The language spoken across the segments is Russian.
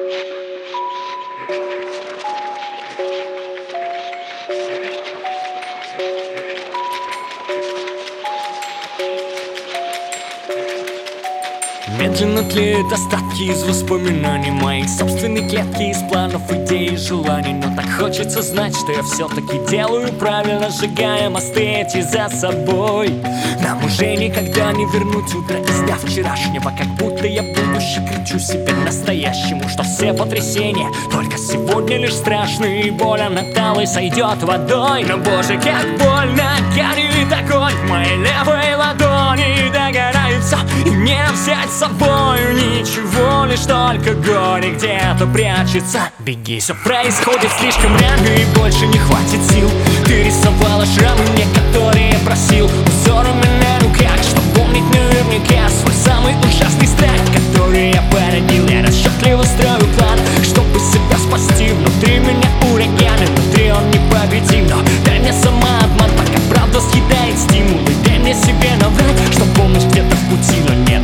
Медленно тлеют остатки из воспоминаний моих собственной клетки, из планов, идей и желаний. Но так хочется знать, что я все-таки делаю правильно, сжигая мосты эти за собой. Нам уже никогда не вернуть утро из дня вчерашнего, как будто я будущее кричу себе настоящему, что все потрясения только сегодня лишь страшные, и боль она талой сойдет водой. Но боже, как больно, горит огонь в моей левой ладони, догорается и не взять с собою ничего, лишь только горе где-то прячется. Беги, все происходит слишком рано и больше не хватит сил. Ты рисовала шрамы мне, которые просил, узорами на руках, чтоб помнить наверняка свой самый ужасный страх, который я породил. Я расчетливо строю план, чтобы себя спасти. Внутри меня ураган, и внутри он непобедим. Но дай мне самообман, пока правда съедает стимул, и дай мне себе наврать, что помощь где-то в пути, но нет.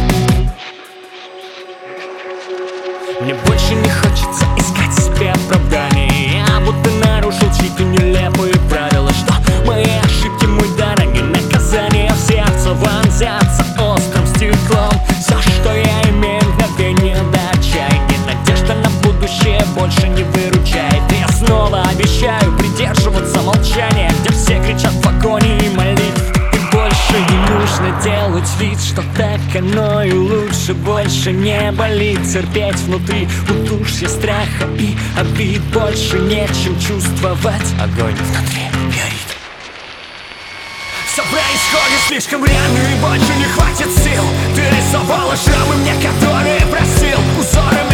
Мне больше не хочется искать себе оправдания. Я будто нарушил чьи-то нелепые правила, что мои ошибки мой дар, а не наказание. В сердце вонзятся острым стеклом все, что я имею, мгновение до отчаяния. Надежда на будущее больше не выручает. И я снова обещаю придерживаться молчания, где все кричат в агонии и молитв. Больше не нужно делать вид, что так оно и лучше. Больше не болит терпеть внутри удушье страха и обид. Больше нечем чувствовать, огонь внутри горит. Все происходит слишком рано и больше не хватит сил. Ты рисовала шрамы мне, которые просил, узоры